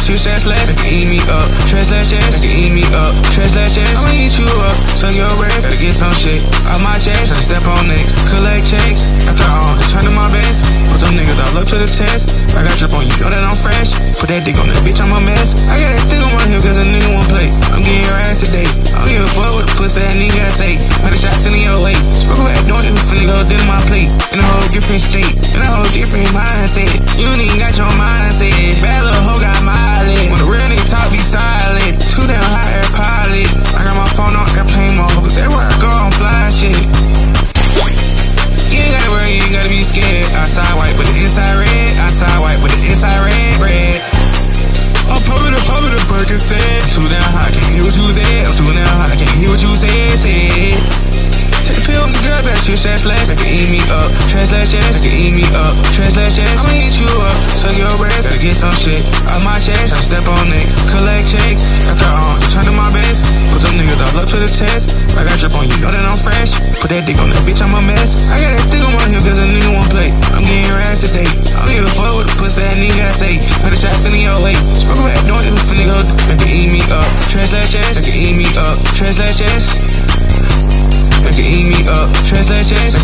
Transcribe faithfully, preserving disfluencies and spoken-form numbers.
two shots less, they can eat me up. Translations, they can eat me up. Translations, I'ma eat you up. Suck your rest, gotta get some shit off my chest. I step on next, collect checks. After all, try to my best. Put them niggas all up to the test. I got drip on you, know that I'm fresh. Put that dick on that bitch, I'm a mess. I got that stick on my hip cause a nigga won't play. I'm getting your ass today. I don't give a fuck what the pussy that nigga gotta say. Hundred shots in your way. Spoke back doing it, finna go dinner my plate. In a whole different state, in a whole different mindset. You ain't even got your mindset. Bad little hoe got mileage. When a real nigga talk, be silent. Too damn hot air pilot. I got my phone on airplane mode. Cause everywhere I go, I'm flying shit. You ain't gotta worry, you ain't gotta be scared. Outside white, but the inside red. Outside white, but the inside red, red. I'm pumping the pumping the Percocet. I'm too damn hot, can't hear what you said. I'm too damn hot, can't hear what you said, said. Take the pill on the girl, got two shots less. They can eat me up. Translations, they can eat me up. Translations, I'ma eat you up. Suck your rest, gotta get some shit off my chest. I step on next, collect checks. After all, try to my best. Put them niggas all up to the test. I got drip on you, know that I'm fresh. Put that dick on that bitch, I'm a mess. I got that stick on my hip cause a nigga won't play. I'm getting your ass today. I don't give a fuck what the pussy that nigga gotta say. Hundred shots in your way. Spoke back doing it, finna go. They can eat me up. Translations, they can eat me up. Translations, they can eat me up. Translations,